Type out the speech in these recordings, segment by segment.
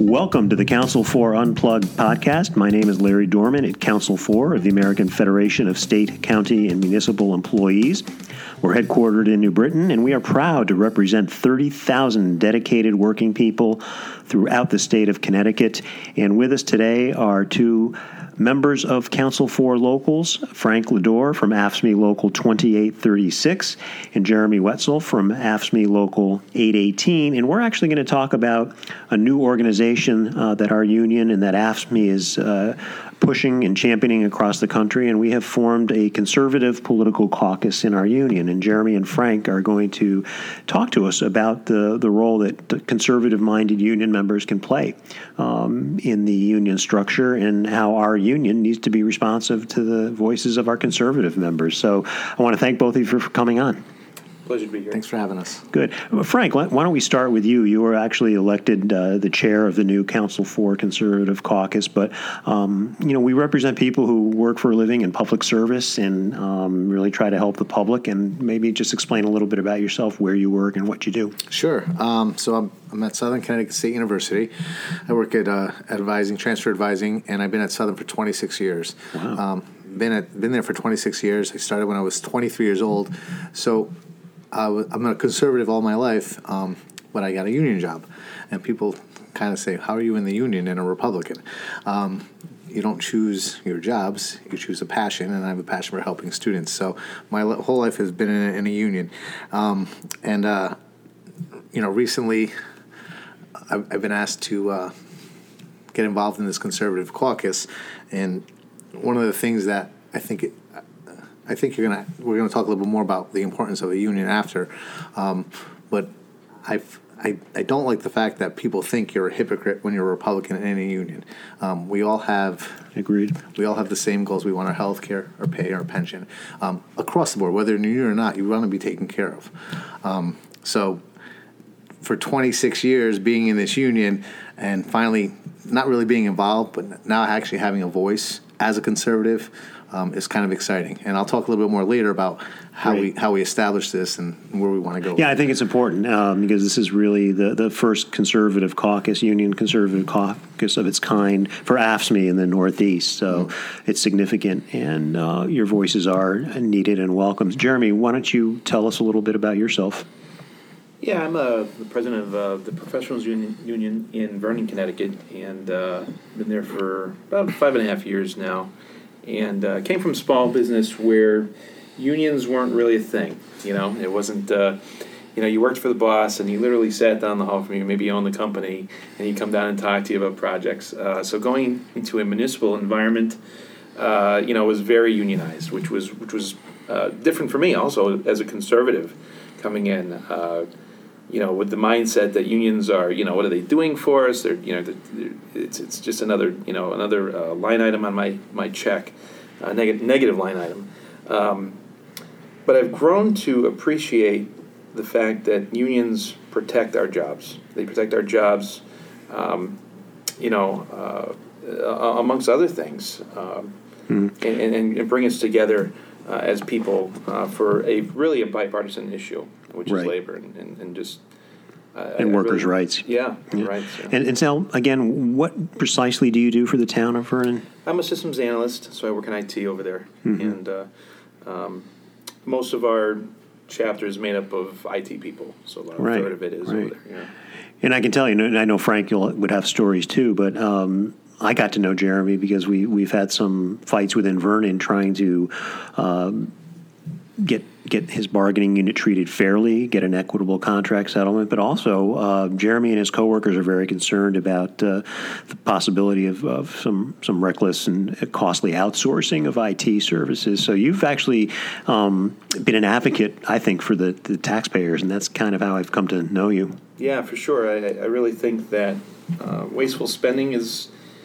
Welcome to the Council for Unplugged podcast. My name is Larry Dorman at Council for of the American Federation of State, County, and Municipal Employees. We're headquartered in New Britain, and we are proud to represent 30,000 dedicated working people throughout the state of Connecticut. And with us today are two members of Council for Locals, Frank Lador from AFSCME Local 2836 and Jeremy Wetzel from AFSCME Local 818. And we're actually going to talk about a new organization that our union and that AFSCME is pushing and championing across the country, and we have formed a conservative political caucus in our union. And Jeremy and Frank are going to talk to us about the role that conservative-minded union members can play in the union structure and how our union needs to be responsive to the voices of our conservative members. So I want to thank both of you for coming on. Pleasure to be here. Thanks for having us. Good. Frank, why don't we start with you? You were actually elected the chair of the new Council for Conservative Caucus, but we represent people who work for a living in public service and really try to help the public. And maybe just explain a little bit about yourself, where you work, and what you do. Sure. So I'm at Southern Connecticut State University. I work at advising, transfer advising, and I've been at Southern for 26 years. Wow. Been there for 26 years. I started when I was 23 years old. So I'm a conservative all my life, but I got a union job. And people kind of say, how are you in the union and a Republican? You don't choose your jobs, you choose a passion, and I have a passion for helping students. So my whole life has been in a union. Recently I've been asked to get involved in this conservative caucus, and one of the things that I think we're gonna talk a little bit more about the importance of a union after, but I don't like the fact that people think you're a hypocrite when you're a Republican in any union. We all have Agreed. We all have the same goals. We want our health care, our pay, our pension, across the board. Whether in a union or not, you want to be taken care of. So for 26 years being in this union and finally not really being involved, but now actually having a voice as a conservative is kind of exciting. And I'll talk a little bit more later about how we establish this and where we want to go. Yeah, I think it's important because this is really the first conservative caucus, union conservative caucus of its kind for AFSCME in the Northeast. So it's significant, and your voices are needed and welcomed. Jeremy, why don't you tell us a little bit about yourself? Yeah, I'm the president of the Professionals Union in Vernon, Connecticut, and been there for about 5.5 years now. And came from small business where unions weren't really a thing. It wasn't. You worked for the boss, and he literally sat down the hall from you. Maybe you owned the company, and he'd come down and talk to you about projects. So going into a municipal environment, was very unionized, which was different for me also as a conservative coming in. With the mindset that unions are, what are they doing for us? They're, it's just another line item on my check, negative line item. But I've grown to appreciate the fact that unions protect our jobs. They protect our jobs, amongst other things, and bring us together as people for a bipartisan issue, which is labor and just and workers' rights. Yeah. Right. So. And Sal, again, what precisely do you do for the town of Vernon? I'm a systems analyst, so I work in IT over there, and most of our chapter is made up of IT people, so about a third of it is over there. Yeah. And I can tell you, and I know Frank would have stories too, but I got to know Jeremy because we've had some fights within Vernon trying to get his bargaining unit treated fairly, get an equitable contract settlement, but also Jeremy and his coworkers are very concerned about the possibility of some reckless and costly outsourcing of IT services. So you've actually been an advocate, I think, for the taxpayers, and that's kind of how I've come to know you. Yeah, for sure. I really think that wasteful spending is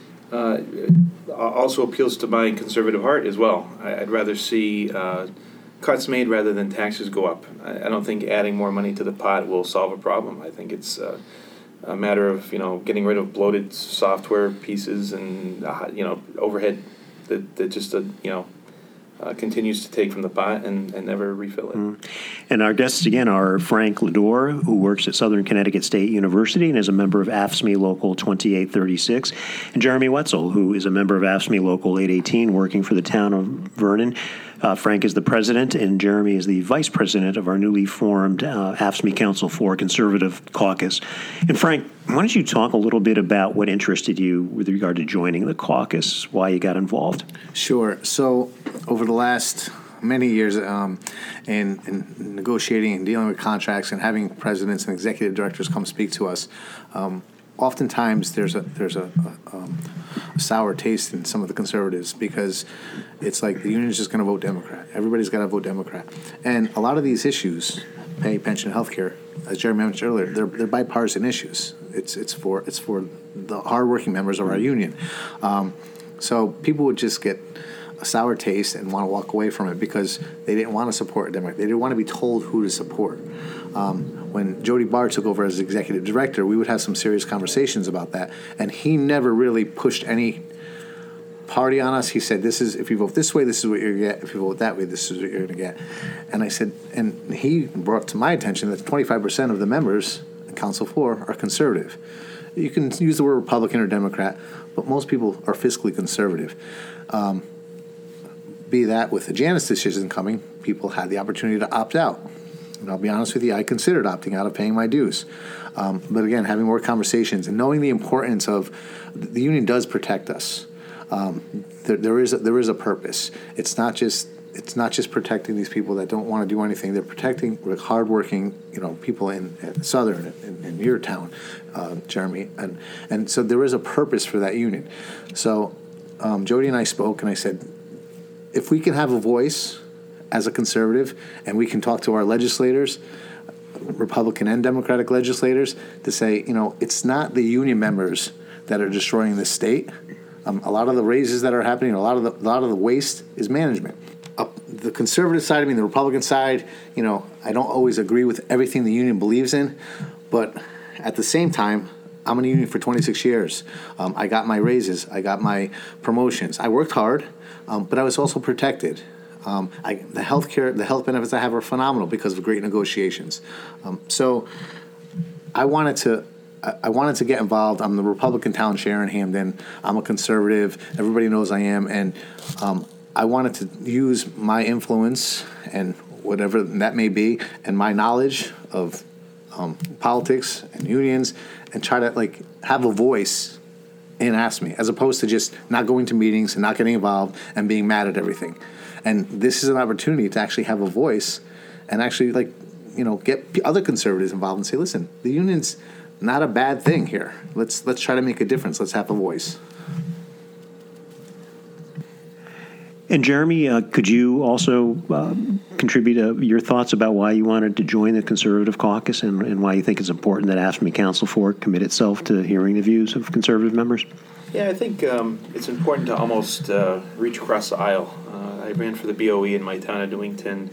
also appeals to my conservative heart as well. I'd rather see cuts made rather than taxes go up. I don't think adding more money to the pot will solve a problem. I think it's a matter of getting rid of bloated software pieces and overhead that just continues to take from the pot and never refill it. And our guests again are Frank Lador, who works at Southern Connecticut State University and is a member of AFSCME Local 2836, and Jeremy Wetzel, who is a member of AFSCME Local 818, working for the town of Vernon. Frank is the president, and Jeremy is the vice president of our newly formed AFSCME Council for Conservative Caucus. And Frank, why don't you talk a little bit about what interested you with regard to joining the caucus, why you got involved? Sure. So over the last many years in negotiating and dealing with contracts and having presidents and executive directors come speak to us, oftentimes there's a sour taste in some of the conservatives because it's like the union's just going to vote Democrat. Everybody's got to vote Democrat. And a lot of these issues, pay, pension, health care, as Jeremy mentioned earlier, they're bipartisan issues. It's for the hardworking members of our union. So people would just get a sour taste and want to walk away from it because they didn't want to support a Democrat. They didn't want to be told who to support. When Jody Barr took over as executive director, we would have some serious conversations about that, and he never really pushed any party on us. He said, "This is if you vote this way, this is what you're going to get. If you vote that way, this is what you're going to get." And I said, and he brought to my attention that 25% of the members in Council 4 are conservative. You can use the word Republican or Democrat, but most people are fiscally conservative. Be that with the Janus decision coming, people had the opportunity to opt out. And I'll be honest with you, I considered opting out of paying my dues. But again, having more conversations and knowing the importance of the union does protect us. There is a purpose. It's not just protecting these people that don't want to do anything. They're protecting hardworking, people in Southern in your town, Jeremy, and so there is a purpose for that union. So Jody and I spoke, and I said, if we can have a voice as a conservative, and we can talk to our legislators, Republican and Democratic legislators, to say, it's not the union members that are destroying this state. A lot of the raises that are happening, a lot of the waste is management. The conservative side, the Republican side, I don't always agree with everything the union believes in, but at the same time, I'm in a union for 26 years. I got my raises. I got my promotions. I worked hard, but I was also protected. The health benefits I have are phenomenal because of great negotiations. So I wanted to get involved. I'm the Republican town chair in Hamden. I'm a conservative. Everybody knows I am, and I wanted to use my influence and whatever that may be, and my knowledge of politics and unions, and try to have a voice in AFSCME, as opposed to just not going to meetings and not getting involved and being mad at everything. And this is an opportunity to actually have a voice and actually get other conservatives involved and say, listen, the union's not a bad thing here. Let's try to make a difference. Let's have a voice. And Jeremy, could you also contribute your thoughts about why you wanted to join the Conservative Caucus and why you think it's important that AFSCME Council 4 commit itself to hearing the views of conservative members? Yeah, I think it's important to almost reach across the aisle. I ran for the BOE in my town of Newington,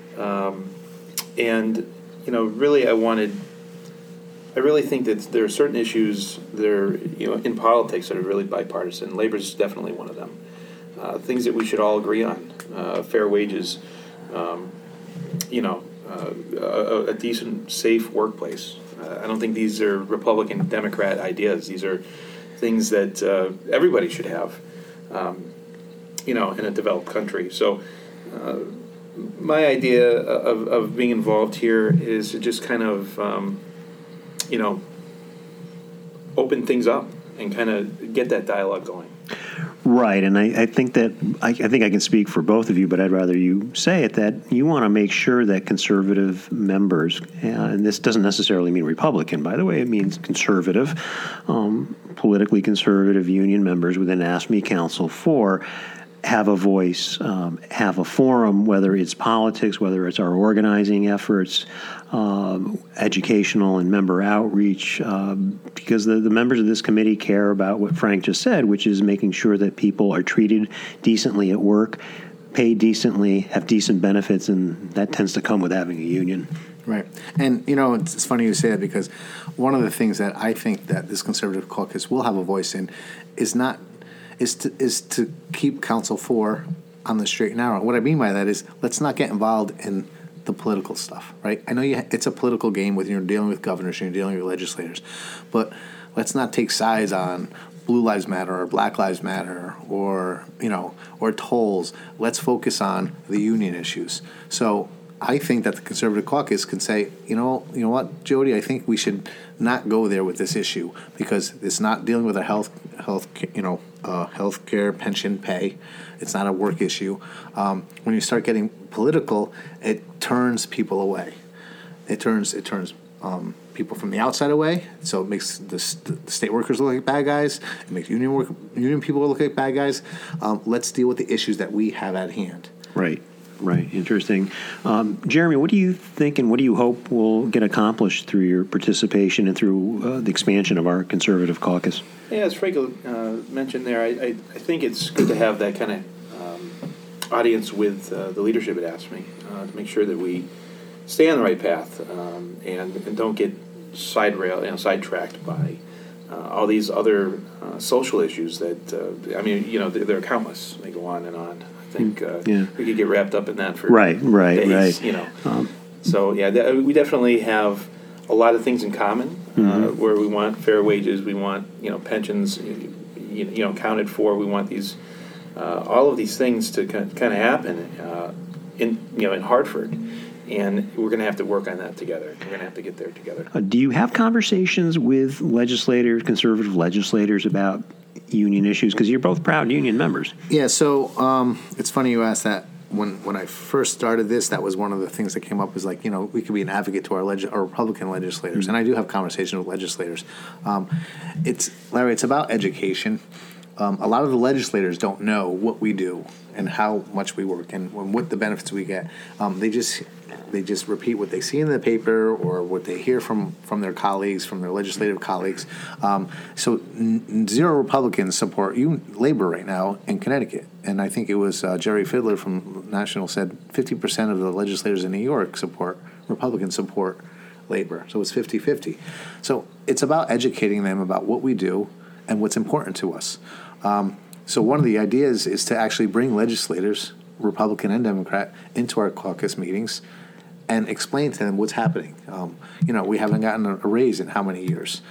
and really I really think that there are certain issues there, in politics that are really bipartisan. Labor is definitely one of them. Things that we should all agree on: fair wages, a decent, safe workplace. I don't think these are Republican, Democrat ideas. These are things that everybody should have, in a developed country. So my idea of being involved here is to just kind of, open things up and kind of get that dialogue going. Right, and I think that I think I can speak for both of you, but I'd rather you say it, that you want to make sure that conservative members, and this doesn't necessarily mean Republican, by the way, it means conservative, politically conservative union members within AFSCME Council 4 have a voice, have a forum, whether it's politics, whether it's our organizing efforts, educational and member outreach, because the members of this committee care about what Frank just said, which is making sure that people are treated decently at work, paid decently, have decent benefits, and that tends to come with having a union. Right. And, it's funny you say that, because one of the things that I think that this Conservative Caucus will have a voice in is to keep Council 4 on the straight and narrow. What I mean by that is let's not get involved in the political stuff, right? I know it's a political game when you're dealing with governors and you're dealing with legislators, but let's not take sides on Blue Lives Matter or Black Lives Matter or tolls. Let's focus on the union issues. So I think that the Conservative Caucus can say, you know what, Jody, I think we should not go there with this issue because it's not dealing with a health care, pension, pay. It's not a work issue. When you start getting political, it turns people away. It turns people from the outside away. So it makes the state workers look like bad guys. It makes union people look like bad guys. Let's deal with the issues that we have at hand. Right. Interesting. Jeremy, what do you think and what do you hope will get accomplished through your participation and through the expansion of our Conservative Caucus? Yeah, as Frank mentioned there, I think it's good to have that kind of audience with the leadership at AFSCME to make sure that we stay on the right path and don't get sidetracked by all these other social issues that, there are countless. They go on and on. I think we could get wrapped up in that for days. So we definitely have a lot of things in common where we want fair wages, we want pensions, accounted for. We want these all of these things to kind of happen in Hartford, and we're going to have to work on that together. We're going to have to get there together. Do you have conversations with conservative legislators about union issues? Because you're both proud union members. Yeah, so it's funny you asked that. When I first started this, that was one of the things that came up is like, we could be an advocate to our Republican legislators. And I do have conversations with legislators. It's about education. A lot of the legislators don't know what we do and how much we work and what the benefits we get. They just repeat what they see in the paper or what they hear from their colleagues, from their legislative colleagues. So zero Republicans support labor right now in Connecticut. And I think it was Jerry Fidler from National said 50% of the legislators in New York Republicans support labor. So it's 50-50. So it's about educating them about what we do and what's important to us. So one of the ideas is to actually bring legislators, Republican and Democrat, into our caucus meetings and explain to them what's happening. We haven't gotten a raise in how many years?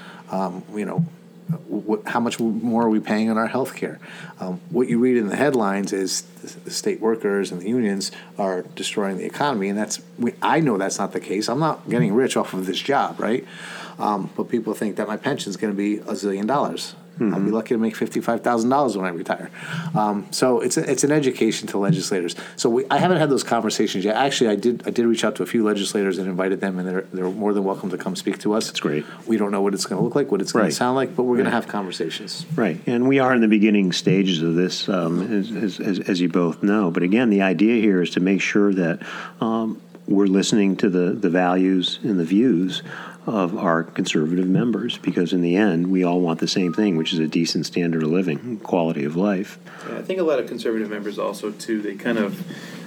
How much more are we paying on our health care? What you read in the headlines is the state workers and the unions are destroying the economy, and I know that's not the case. I'm not getting rich off of this job, right? But people think that my pension is going to be $1 zillion. I'll be lucky to make $55,000 when I retire. So it's an education to legislators. So I haven't had those conversations yet. Actually, I did reach out to a few legislators and invited them, and they're more than welcome to come speak to us. That's great. We don't know what it's going to look like, what it's going to sound like, but we're going to have conversations. Right, and we are in the beginning stages of this, as you both know. But again, the idea here is to make sure that we're listening to the values and the views of our conservative members, because in the end, we all want the same thing, which is a decent standard of living, quality of life. Yeah, I think a lot of conservative members also, too, they kind of,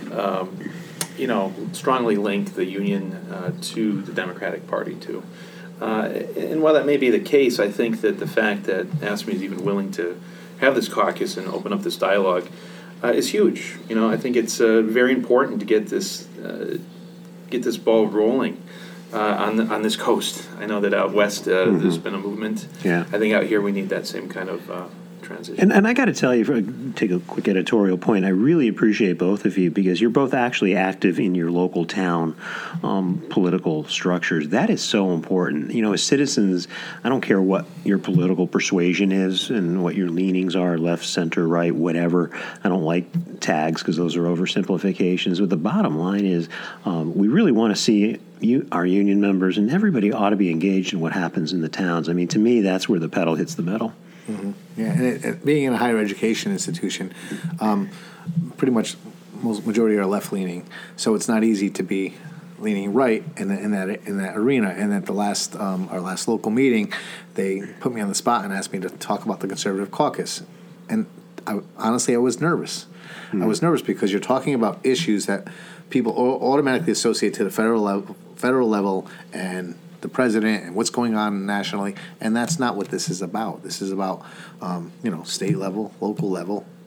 strongly link the union to the Democratic Party, too. And while that may be the case, I think that the fact that AFSCME is even willing to have this caucus and open up this dialogue is huge. I think it's very important to get this ball rolling. On this coast. I know that out west there's been a movement. Yeah. I think out here we need that same kind of transition. And I got to tell you, take a quick editorial point, I really appreciate both of you because you're both actually active in your local town political structures. That is so important. As citizens, I don't care what your political persuasion is and what your leanings are, left, center, right, whatever. I don't like tags because those are oversimplifications. But the bottom line is we really want to see our union members and everybody ought to be engaged in what happens in the towns. I mean, to me, that's where the pedal hits the metal. Mm-hmm. Yeah, and being in a higher education institution, pretty much majority are left leaning, so it's not easy to be leaning right in that arena. And at the our last local meeting, they put me on the spot and asked me to talk about the Conservative Caucus, and honestly, I was nervous. I was nervous because you're talking about issues that people automatically associate to the federal level and the president and what's going on nationally, and that's not what this is about. This is about state level, local level,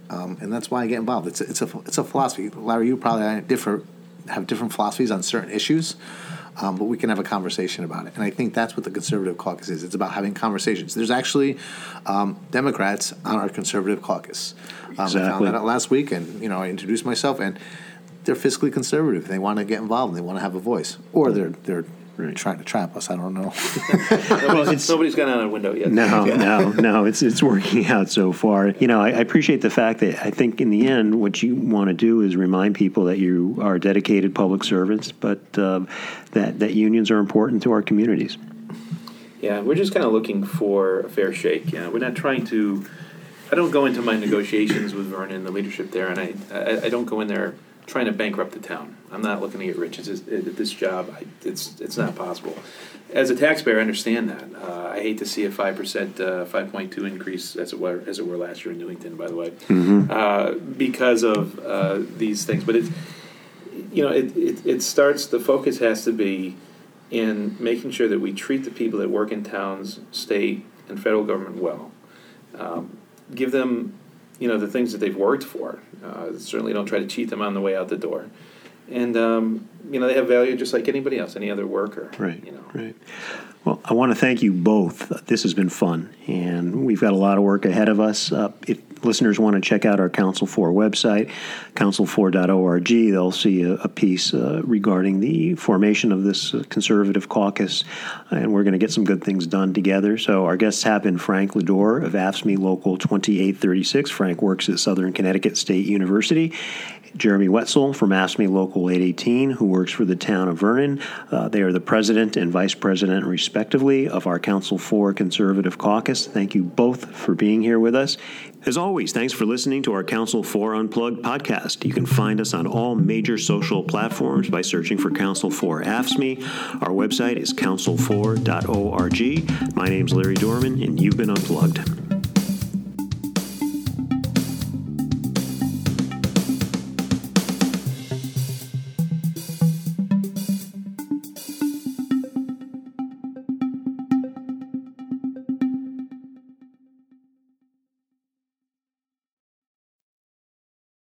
and that's why I get involved. It's a philosophy. Larry, you probably have different philosophies on certain issues, but we can have a conversation about it. And I think that's what the Conservative Caucus is. It's about having conversations. There's actually Democrats on our Conservative Caucus. Exactly. I found that out last week, and I introduced myself, and they're fiscally conservative. They want to get involved. They want to have a voice, or they're trying to trap us. I don't know. Nobody's gone out a window yet. No. It's working out so far. I appreciate the fact that I think in the end, what you want to do is remind people that you are dedicated public servants, but that unions are important to our communities. Yeah, we're just kind of looking for a fair shake. We're not trying to. I don't go into my negotiations with Vernon and the leadership there, and I don't go in there trying to bankrupt the town. I'm not looking to get rich at this job. It's not possible. As a taxpayer, I understand that. I hate to see a 5%, 5.2 increase as it were last year in Newington, by the way, because of these things. But it starts. The focus has to be in making sure that we treat the people that work in towns, state, and federal government well. Give them the things that they've worked for. Certainly don't try to cheat them on the way out the door. And, they have value just like anybody else, any other worker. Right. Well, I want to thank you both. This has been fun, and we've got a lot of work ahead of us. If listeners want to check out our Council 4 website, council4.org, they'll see a piece regarding the formation of this Conservative Caucus, and we're going to get some good things done together. So our guests have been Frank Lador of AFSCME Local 2836. Frank works at Southern Connecticut State University. Jeremy Wetzel from AFSCME Local 818, who works for the town of Vernon. They are the president and vice president, respectively, of our Council 4 Conservative Caucus. Thank you both for being here with us. As always, thanks for listening to our Council 4 Unplugged podcast. You can find us on all major social platforms by searching for Council 4 AFSCME. Our website is council4.org. My name's Larry Dorman, and you've been Unplugged.